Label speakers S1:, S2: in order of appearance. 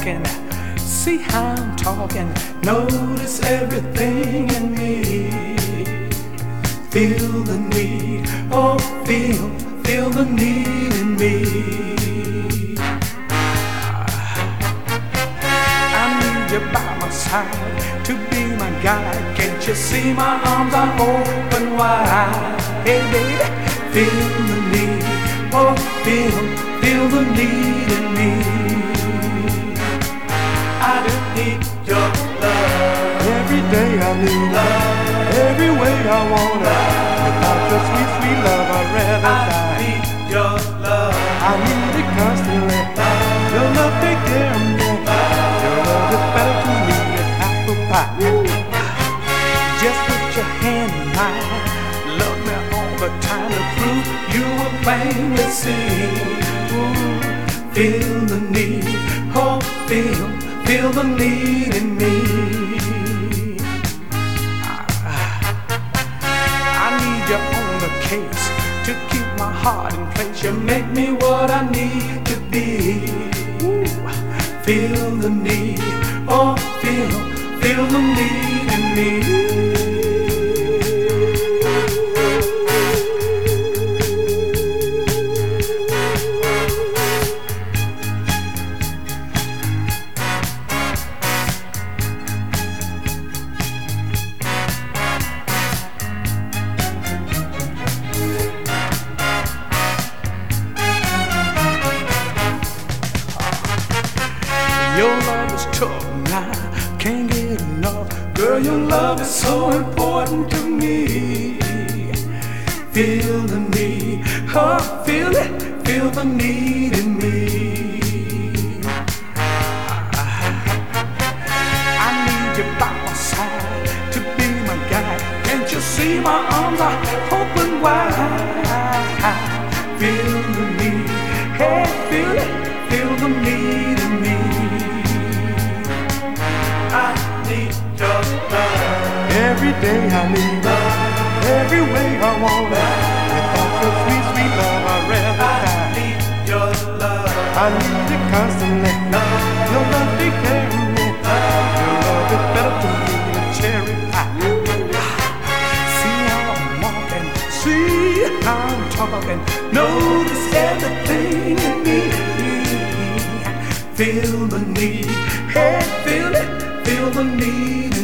S1: walking. See how I'm talking. Notice everything in me. Feel the need, oh feel the need in me. I need you by my side to be my guide. Can't you see my arms are open wide? Hey baby, feel the need, oh feel the need in me. I just need your love.
S2: Every day I need love, every way I want it. Without your sweet, sweet love, I'd rather die.
S1: I need your love.
S2: I need it constantly. Your love take care of me. Your love is better to me than apple pie.
S1: Just put your hand in mine. Love me all the time to prove you will plainly see. Ooh, feel the need, oh feel the need in me. I need you on the case to keep my heart in place. You make me what I need to be. Ooh, feel the need, oh feel the need in me. Your love is tough now, can't get enough. Girl, your love is so important to me. Feel the need, oh feel it, feel the need in me. I need you by my side to be my guide. Can't you see my arms are open wide? Feel the need, hey feel it, feel the need in me. I need your love.
S2: Every day I need love, every way I want it. Without your sweet, sweet love, I'd rather die.
S1: I need your love.
S2: I need it constantly. Your love take care of me. Your love is better to me than cherry pie.
S1: See how I'm walking, see how I'm talking. Notice everything in me. Feel the need, hey feel it, feel the need